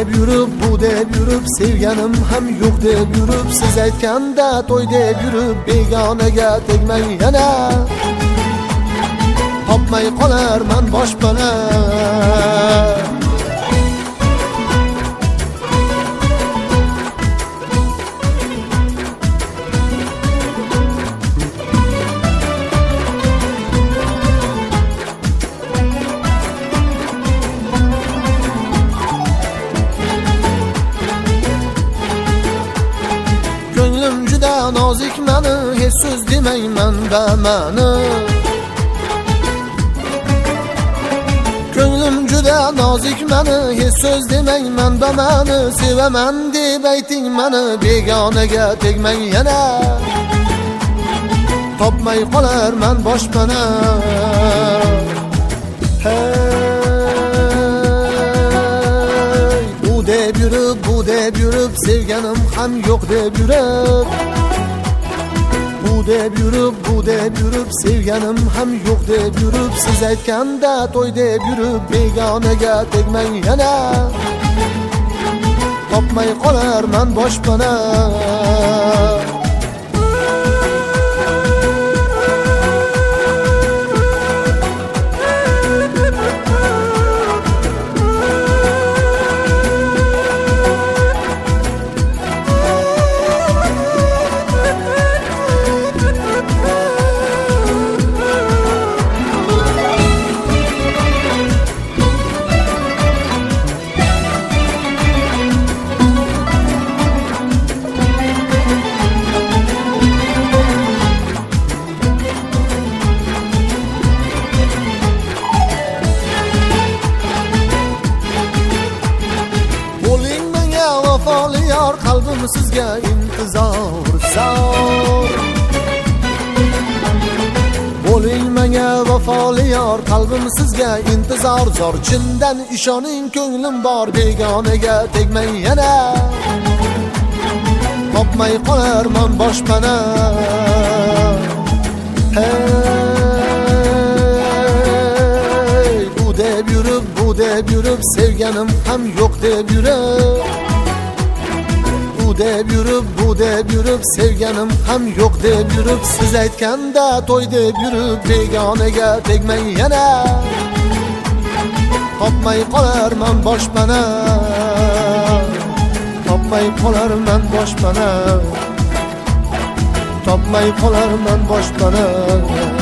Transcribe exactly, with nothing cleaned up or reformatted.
deb yurib, bu deb yurib, sevganim ham yo'q deb yurib, siz aytganda to'y deb yurib, begonaga tegmang yana. Topmay qolarman boshpana. Ko'nglim juda nozik mani, hech so'z demayman da mani. Ko'nglim juda nozik mani, hech so'z demayman da mani. Sevaman deb ayting mani, begonaga tegmang yana. Topmay qolarman boshpana. Hey, bu deb yurib, bu deb yurib, sevganim ham yo'q deb yurib. Bu deb yurib, bu deb yurib, sevganim ham yo'q deb yurib, siz aytganda to'y deb yurib, begonaga tegmang yana. Topmay qolarman boshpana. Vafoli yor, qalbim sizga intizor zor. Bo'ling menga vafoli yor, qalbim sizga intizor zor. Chindan ishoning, ko'nglim bor, begonaga tegmang yana. Topmay qolarman boshpana. Hey, bu deb yurib, bu deb yurib, sevganim ham yo'q deb yurib. Bu deb yurib, bu deb yurib, sevganim ham yo'q deb yurib, siz aytganda to'y deb yurib, begonaga tegmang yana. Topmay qolarman boshpana. Topmay qolarman boshpana. Topmay qolarman boshpana.